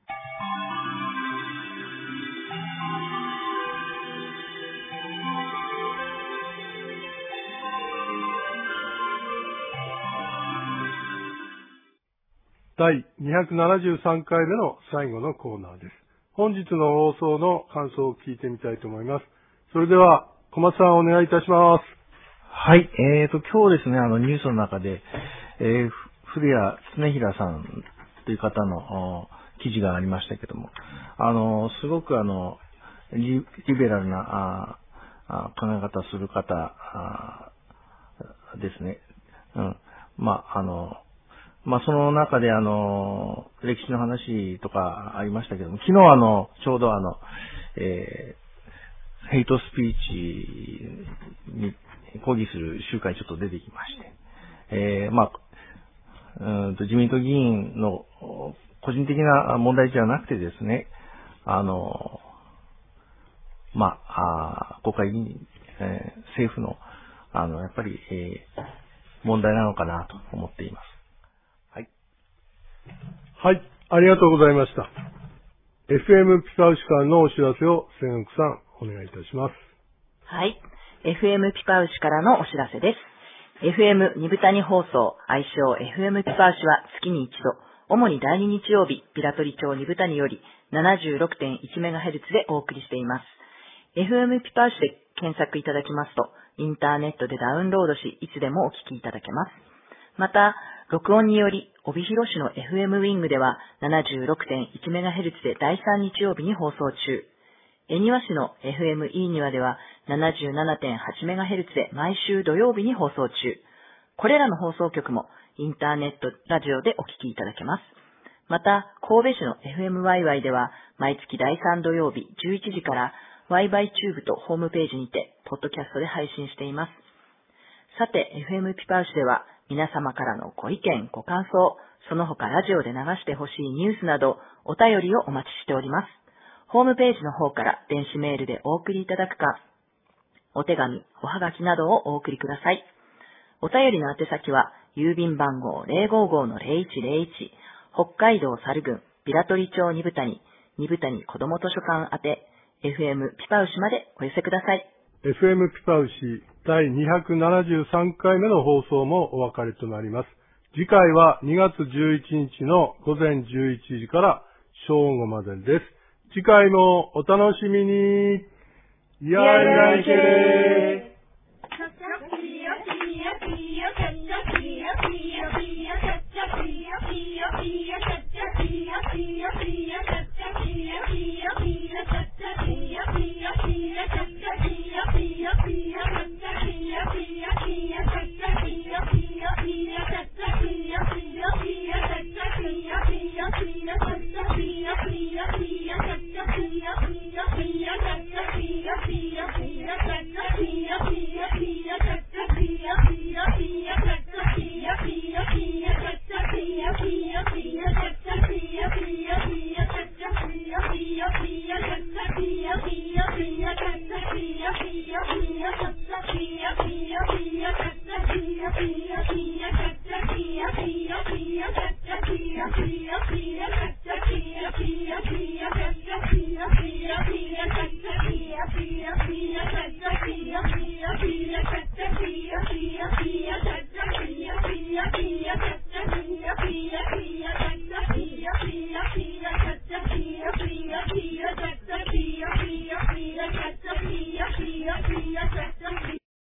だいにひゃくななじゅうさんかいめの最後のコーナーです。本日の放送の感想を聞いてみたいと思います。それでは、小松さんお願いいたします。 はい、えーと、今日ですね、あの、ニュースの中で、えー、古谷常平さんという方の記事がありましたけども、あの、すごくあの、リ, リベラルなああ考え方をする方あですね。うん。まあ、あの、まあ、その中であの、歴史の話とかありましたけども、昨日あの、ちょうどあの、えー、ヘイトスピーチに抗議する集会にちょっと出てきまして、えー、まあ、うんと自民党議員の個人的な問題じゃなくてですね、あの、まあ、あ国会議員、えー、政府の、あの、やっぱり、えー、問題なのかなと思っています。 はい、ありがとうございました。エフエム ピパウシからのお知らせを千福さんお願いいたします。 はい、エフエム ピパウシからのお知らせです。エフエム ニブタニ放送、愛称 エフエム ピパウシは月に一度、主にだいに日曜日、ピラトリ町ニブタニより ななじゅうろくてんいちメガヘルツ でお送りしています。エフエム ピパウシで検索いただきますと、インターネットでダウンロードし、いつでもお聞きいただけます。また、録音により、帯広市の エフエム ウィングでは ななじゅうろくてんいちメガヘルツ でだいさん日曜日に放送中。恵庭市の エフエム イーニワでは ななじゅうななてんはちメガヘルツ で毎週土曜日に放送中。これらの放送局もインターネットラジオでお聞きいただけます。また、神戸市の エフエムワイワイ では毎月だいさん土曜日じゅういちじから ワイワイ チューブとホームページにて、ポッドキャストで配信しています。さて、エフエム ピパウシでは皆様からのご意見、ご感想、その他ラジオで流してほしいニュースなどお便りをお待ちしております。ホームページの方から電子メールでお送りいただくか、お手紙、おはがきなどをお送りください。お便りの宛先は郵便番号 ゼロごーごーのゼロいちゼロいち、北海道猿郡ビラトリ町ニブタニ、ニブタニ子ども図書館宛て エフエム ピパウシまでお寄せください。 エフエム ピパウシだいにひゃくななじゅうさんかいめの放送もお別れとなります。次回はにがつじゅういちにちのごぜんじゅういちじから正午までです。次回もお楽しみに。やいらいけー